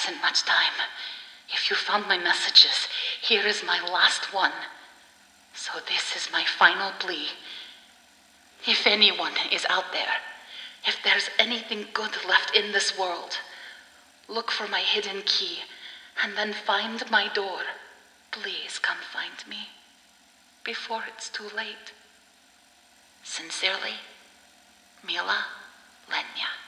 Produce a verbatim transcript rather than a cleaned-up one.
isn't much time. If you found my messages, here is my last one. So this is my final plea. If anyone is out there, if there's anything good left in this world, look for my hidden key, and then find my door. Please come find me, before it's too late. Sincerely, Mila Lenya.